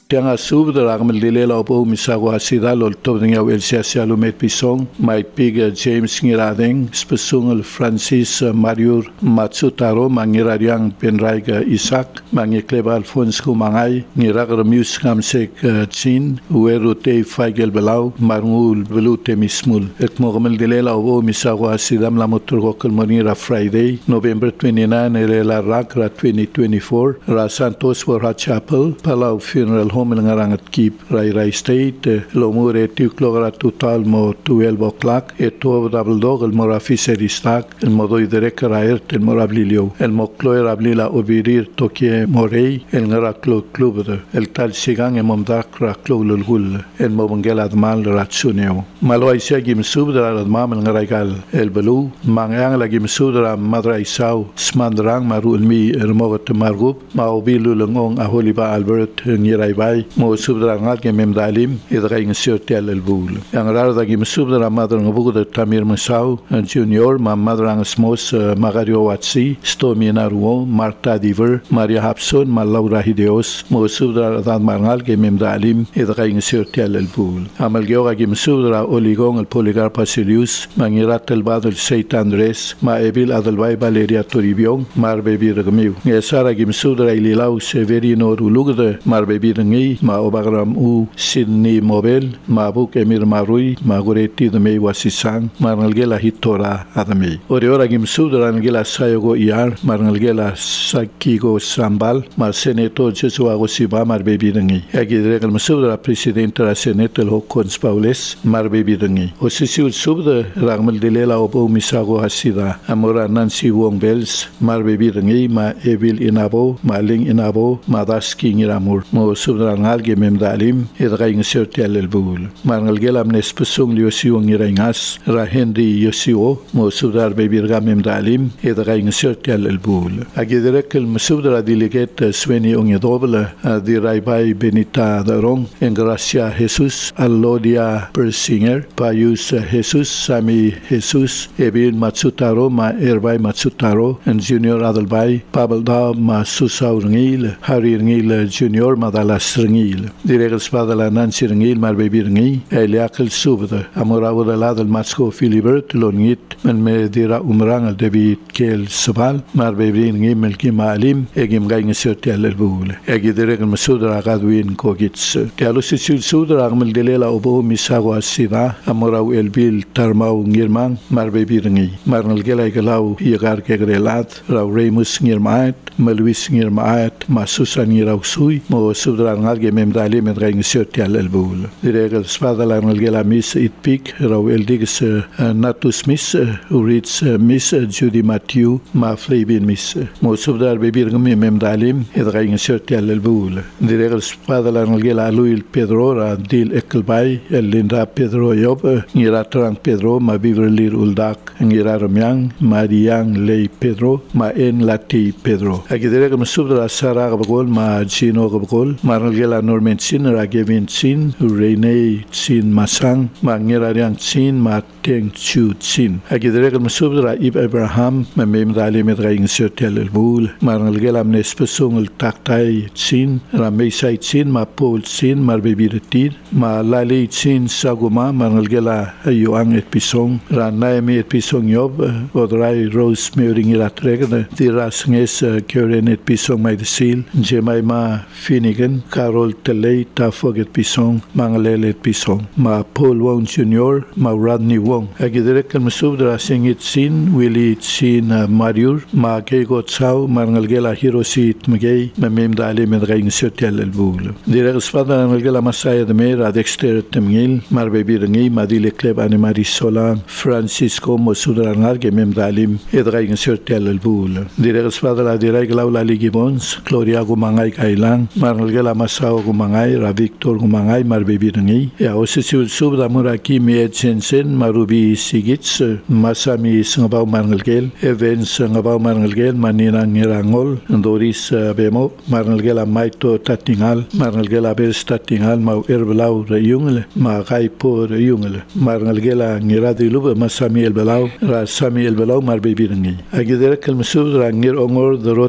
Tianga subda ragmal dilela opo misago asida lol tobdinga welsia sialumet pisong my pig James ngiradeng spesungel Francis Mariur Matsutaro mangirariang penraiga Isaac mangikleba Alphonse Kumangai ngiragar mus ngamsek chin werute faigel belau marngul belute mismul ekmogmel dilela opo misago asida mlamotur gokal monira Friday November 29 elela rakra 2024 Ra Santos World Chapel Palau Funeral Home Ngarangat Keep Rai State Lomure Tuklora total mo 12 o'clock eto double dog el morafiseri stack el modo idereka raert el morablilio el mokloer ablila obirir tokie morei el ngaraklo club el tal sigang emomdak raklo lulgul el mobangel admal ratsuneo maloaisia gim subdra admam el ngaraigal el belu mangang lagi subdra madra isau smandrang maru mi ermogot margub maobilu lengong aholiba Albert ngirai bai mo subdra ngal ke memdalim idrai ngsiotel el bul yang rar da gim subdra madra ngabugo de Tamir Masau junior ma madra ngosmos Magario Watsi Stomi Naruo Marta Diver Maria Hapson ma Laura Hideos mo subdra da mangal ke memdalim idrai ngsiotel el bul amal geoga gim subdra oligong el Poligar Pasilius mangirat el badel Saint Andres ma ebil adalbai Valeria Toribiong mar bebi rgmiu ngesara gim subdra ililau Severino Rulugde mar bebi ngi ma obagram u Sydney Mobel ma buk Emir Marui ma goreti de me wasisang marnalgela hitora adami ora gim subdra ngela sayogo iar marnalgela sakigo sambal ma seneto Jesua go siba mar bebi ngi agidre gal subdra presidente la senete el Hokons Paules mar bebi ngi osisiul subdra ragmal dilela obo misago hasida amora Nancy Wong Bells mar bebi ngi ma evil inabo ma ling inabo ma daski ngiramur mo subdra ngalge memdalim idrai ngsiotel el bul marnalgela amnespesung liosio ngirangas ra Henry Yosio mo subdar bebirga memdalim idrai ngsiotel el bul agidrek el subdra delegate Sweni ongedobla dirai bai Benita Darong en Gracia Jesus Alodia Persinger Payus Jesus Sami Jesus Evil Matsutaro ma Erbai Matsutaro en Junior Adalbai Pabelda ma Susau Ngil Hari Ngil Junior Madalas Ngil Diregal Spadala Nancy Ngil mar bebi ngi eliakal subda amorao da lado el Matsko Filibert lonit men me dira umrang al David Kel Sabal mar bebi ngi melki malim egim gaing sotel el bul egi diregal masudra gadwin kogits tialo sisul sudra agmel delela obo misago asida amorao el bil tarmau ngirmang mar bebi ngi mar nalgela galau yegar kegrelat ra Remus ngirmaat Malwis ngirmaat masusan ngirau sui mo subdra ngalge memdali med gaing sotel el bul diregal spadala nalgela miss itpik ra el digs Natus miss urits miss Judy Matthew ma Flavin miss mo subdar bebi ngmi memdalim ed gaing sotel el bul diregal spadala nalgela Luil Pedro ra dil ekelbai el Linda Pedro yob ngira trang Pedro ma Beverly Uldak ngira Ramyang Mariang Lei Pedro ma en Lati Pedro agidiregal subdra Sara gabgol ma Gino gabgol ma nalgela Norman Sin ra Gavin Sin Rene Sin Masang ma ngira Riang Sin ma Teng Chu Sin agidiregal subdra Ib Abraham ma memdalim ed gaing sotel el bul ma nalgela amnespesung el Taktai Sin ra Meisai Sin ma Paul Sin mar bebi retir ma Lali Sin Saguma ma nalgela Yoang et Pisong ra Naomi et Pisong yob odrai Rose Meuring iratregna diras nges Karen et Pisong mai desil Jemima Finnegan Carol Telei Tafog et Pisong Mangalel et Pisong ma Paul Wong Jr. ma Rodney Wong agidrek al masubdra Singit Sin Willie Sin Mariur ma Kego Tsau ma nalgela Hiroshi Tmgei ma memdali med gaing sotel el bul direk spada nalgela Masaya de Mera Dexter Temgil mar bebi ngi ma dile kleb animari Solan Francisco Mosudra ngalge memdalim ed gaing sotel el bul direk spada la direk laula Ligibons Gloria Gumangai Kailang mar nalgela Masao Gumangai ra Victor Gumangai mar bebi ngi ya osisul subda muraki mi Jensen marubi Sigits Masami Singabau Marnalgel Evans Singabau Marnalgel Manina Ngirangol Doris Bemo Marnalgela Maito Tatingal Marnalgela Bers Tatingal ma Erbelau Rayungle ma Gaipo Rayungle Marnalgela Ngiradilub Masami Elbelau ra Sami Elbelau mar bebi ngi agidere kel musud rangir ongor dorot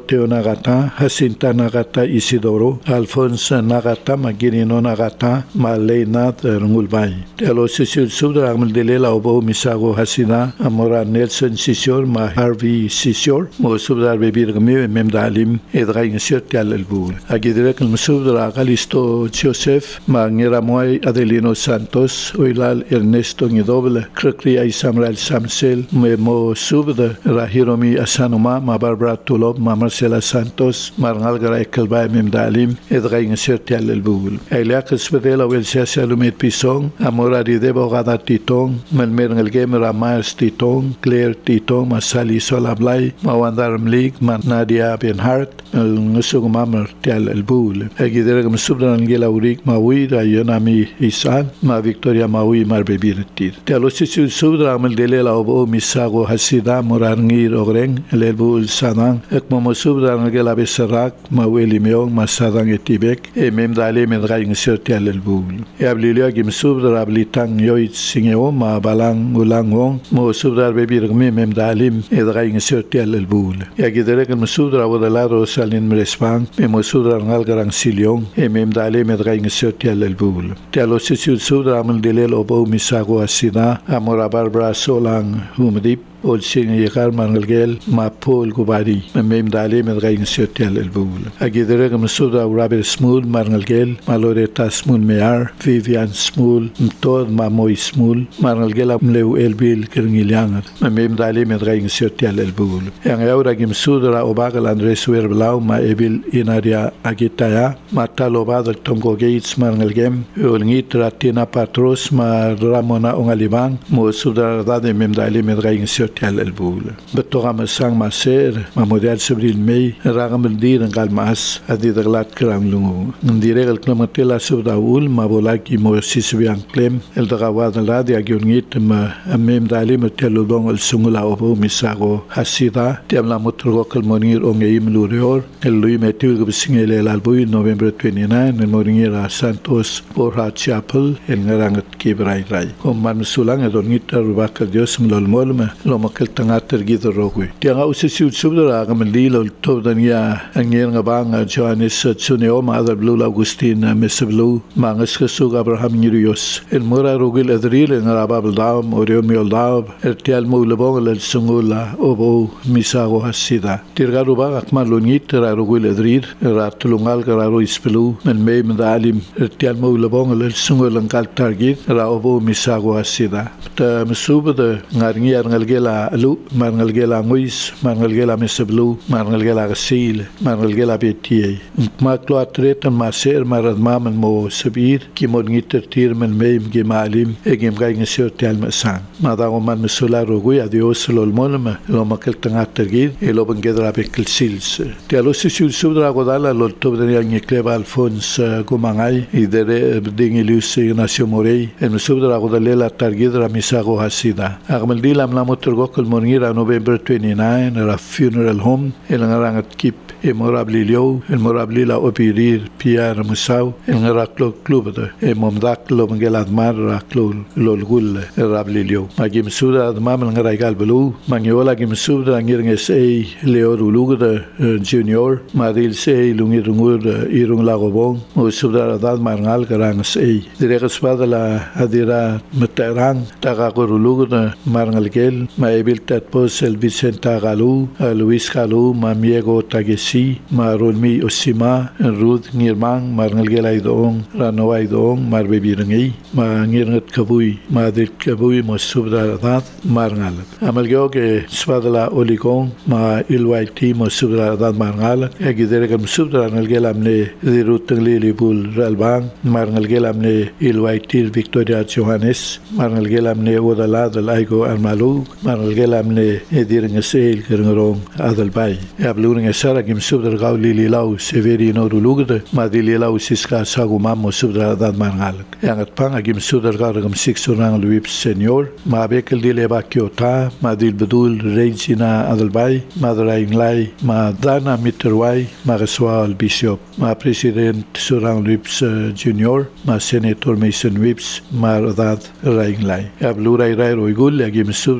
Timoteo Nagata, Jacinta Nagata Isidoro, Alfonso Nagata, Maginino Nagata, Maleinat Ngulbay. Telo Sisul Subdra Amdelela Obo Misago Hasina, Amora Nelson Sisior, Ma Harvey Sisior, Mo Subdar Bebir Gmi, Memdalim, Edrain Sirtial Elbul. Agidrek Musubdra Galisto Joseph, Mangeramoy Adelino Santos, Oilal Ernesto Nidoble, Krikri Isamral Samsel, Memo Subda, Rahiromi Asanuma, Ma Barbara Tulob, Ma Marcela Santos, Marnalgara Ekelbay Memdalim, Edrain Sirtial Elbul. Eliak Svedela Welsia Salumet Pisong, Amora Ridebo Gada Titong, Melmer Gamer Myers Titong, Claire Titong, Masali Solablay, Mawandar Mlik, Nadia Benhart, Nusung Mammer Tial Elbul. Egidereg Subdan Gela Urik, Maui, Rayonami Isan, Ma Victoria Maui, Marbebirtir. Tealosisu Subdra Meldelela Obo, Misago Hasida, Morangir Ogreng, Elbul Sanang, Ekmomo Subdan Gela Besarak, Maweli Meong, Masadang Etibek, Memdale Medraing Sirtial Elbul. Eablilia Gim Subdra Blitang Yoit Singeo, Ma Balang Ulangong, Mo Subdar Bebirgme Memdalim, Edraing Sirtial Elbul. Egidereg Subdra Vodalaro Salin Mrespang, Memo Subdra Ngalgarang Siliong, Memdale Medraing Sirtial Elbul. Tealosisu Subdra Meldelel Obo Misago Asina, Amora Barbara Solang Humdip, Olsing Yekar Mangalgel, Ma Paul Gubari, Memdale Medraing Sirtial Elbul. Agidreg Musuda Robert Smul, Marnalgel, Maloreta Smul Mear, Vivian Smul, Mtod Mamoy Smul, Marnalgel Amleu Elbil Kerngilangar, Memdale Medraing Sirtial Elbul. Yang Aura Gimsudra Obagal Andres Werblau, Ma Ebil Inaria Agitaya, Ma Talobad Tongo Gates Marnalgem, Ulngitra Tina Patros, Ma Ramona Ongalibang, Mo Sudra Dade Memdale Medraing Sirtial Elbul. Betorama sang maser, ma model sebril mei, ragam dir ngal mas, adi daglat kram lungu. Ndireg el klamatela subdaul, ma bolaki mo sisbian klem, el dagawad ladi agiungit ma amem dali metelo dong el sungula obo misago hasida, tiam la motrogo kalmonir ongeim lurior, el lui metil gubsingel el albui November 29, el moringira Santos Borja Chapel, el ngarangat kibrai rai. Kom man sulang edongit rubaka dios mlolmolma, makal tanga tergido rogwe. Tianga usisiu subdra agamlilo tobdania angyer ngabang Johannes Tsuneo Mother Blue Augustine Meseblu mangas kesug Abraham Nyrios. El mura rogil adril en rababel daum oreo mioldaub ertial mulabong el sungula obo misago hasida. Tirgaruba akman lunit ra rogil adril ra tulungal gararo ispelu men me mdalim ertial mulabong el sungula ngal targit ra obo misago hasida. Ta mesubda ngarngiar ngalgela Lu, Marnalgela Muis, Marnalgela Meseblu, Marnalgela Gasil, Marnalgela Betie. Maklo atretan maser maradmamen mo sabir, kimorngiter tirmen meim gemalim, egem gaing sirtial masan. Madago man mesula rogui adios lolmonma, lo makal tangatergid, elo bengedra bekel sils. Tialosi subdra godala lo tobdenia ngekleba Alfons Gumangay, idere dingilus Ignacio Morey, el mesubdra godalela targidra misago hasida. Agmaldila amlamotor Gokal Mongira November 29 era funeral home el ngarangat kip Emorablilio el morablila opirir Pierre Musau el ngaraklo club de momdak lo mengeladmar raklo lolgul rablilio magim suda mam ngaraigal belu mangiola gim suda ngirnges leoruluga junior madil se lungirungur irung lagobong mo suda dad marngal garangs diregas padala adira meterang tagaguruluga marngalgel Maebil Tatpos el Vicenta Galu, Luis Galu, Mamiego Tagesi, Marolmi Osima, Ruth Nirmang, Marnalgela Idong, Ranoa Idong, Marbebirangi, Mangirnat Kabui, Madrid Kabui, Mosubda Dad, Marngal. Amalgeo que Spadala Oligong, Ma Ilwaiti, Mosubda Dad Marngal, Egideregam Subda Nalgelamne, Dirutangli Bul Ralbang, Marnalgelamne Ilwaiti, Victoria Johannes, Marnalgelamne Odala, the Laigo Armalu, Marnalgelamne Ediring Sail Kerngerong Adalbay. Abluring Sara Gim Subdar Gauli Lilau, Severi Norulugde, Madililau Siska Sagumamo Subdra Dad Marngal. Yangat Panga Gim Subdar Gargam Six Urang Luip Senior, Mabekel Dileba Kyota, Madil Bedul Regina Adalbay, Madraing Lai, Madana Mitterway, Magaswa al Bishop, Ma President Surang Luips Junior, Ma Senator Mason Whips, Mardad Raing Lai. Ablurai Rai Roigul, Gim Subdar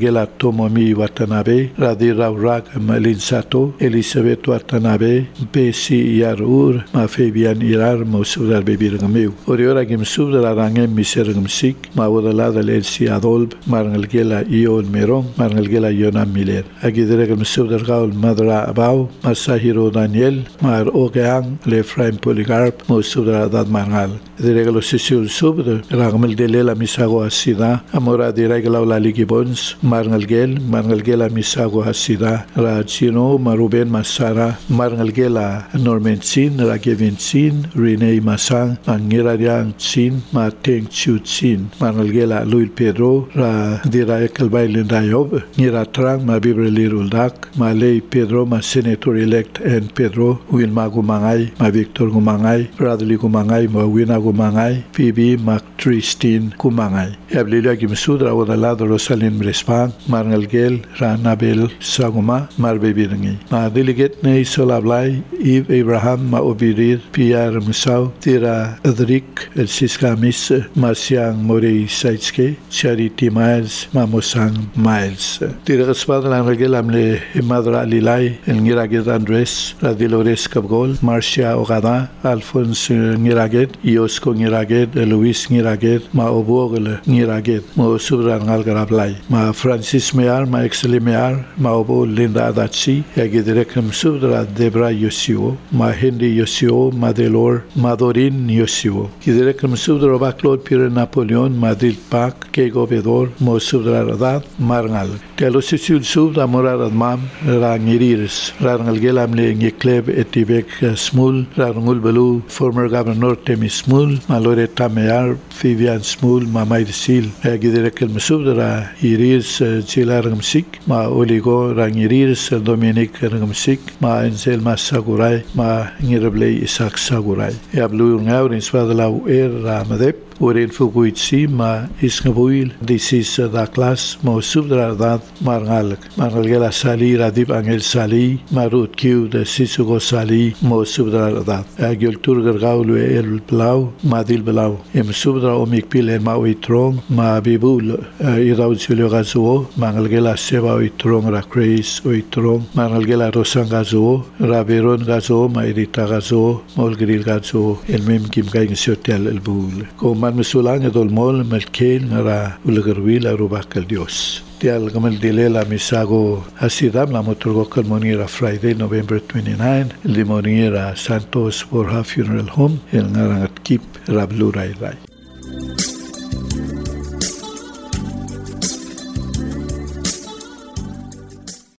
Gela Tomomi Watanabe, Radhi Raurak Malin Sato, Elizabeth Watanabe, Besi Yarur, Ma Fabian Irar, Mo Subdar Bebirgameu. Oriora Gim Subdar Arangem Misergum Sik, Ma Wadalada Lensi Adolb, Marnal Gela Ion Merong, Marnal Gela Yona Miller. Agidregam Subdar Gaul Madra Abau, Masahiro Daniel, Mar Ogeang, Lefraim Polycarp, Mo Subdar Adad Marnal. Regalo Sisul Subdar, Ragmel Delela Misago Asida, Amora de Regalo La Ligibons, Marnal Gela Misago Asida, Rajino, Maruben Masara, Marnal Gela Norman Sin, Ragevin Sin, Rene Masang, Mangirariang Sin, Mateng Chut Sin, Marnal Gela Luil Pedro, Ra Dira Kalbailin Dayob, Nira Trang, Ma Bibreli Ruldak, Ma Lei Pedro, Ma Senator elect and Pedro, Wilma Gumangay, Ma Victor Gumangay, Bradley Gumangay, Ma Wina Gumangay, Phoebe Mac Tristin Gumangay. Yablilia Gimsudra Wadalado Rosalin Brespang, Marnal Gel, Ranabel Saguma, Marbebirangi. Ma delegate ne Solablai, Eve Abraham, Ma Obirir, Pierre Musau, Tira Adrik, El Siska Miss, Masiang Morey Saitske, Charity Miles, Mamosang Miles. Tira Gaspadlan Regel Amle, Madra Lilai, El Niraget Andres, Radilores Cabgol, Marcia Ogada, Alphonse Niraget, Iosco Niraget, Luis Niraget, Ma Obogel Niraget, Mo Subran Algarablai, Ma Francis Mear, Ma Excele Mear, Ma Obo Linda Adatsi, Yagidirekam Subra Debra Yosio, Ma Hindi Yosio, Madelor, Madorin Yosio. Kidirekam Subra Baclod Pire Napoleon, Madrid Pak, Kego Bedor, Mo Subra Radat, Marnal. Telosisul Subra Morad Mam, Rangirirs, Rangal Gelamle Ngekleb Etibek Smul, Rangul Belu, former Governor Temi Smul, Maloreta Mear, Vivian Smul, Mamay Sil, Yagidirekam Subra Iris Chilargamsik, Ma Oligo Rangiris, Dominic Rangamsik, Ma Enzel Masagurai, Ma Nirablei Isak Sagurai. Yablu Ngaur in Swadala Ramadep. Orin Fuguitsi, Ma Isnabuil, this is the class, Mo Subdra Dad, Marnalak, Marnalgela Sali, Radib Angel Sali, Marut Q, the Sisugo Sali, Mo Subdra Dad, Agil Turgar Gaulu El Blau, Madil Blau, Em Subdra Omik Pil and Maui Trong, Ma Bibul, Irau Julio Gazuo, Mangalgela Seba Uitrong Rakreis, Uitrong, Mangalgela Rosangazuo, Raberon Gazo, Mairita Gazo, Molgril Gazo, El Mem Kim Gain Sotel El Bul. Mesulang edol mol melkein ra ulgarwil arubakal Dios. Tial gamal dilela misago hasidam la motorgo kalmonira Friday November 29 el dimonira Santos Borja Funeral Home el ngarangat kip rablu rai rai.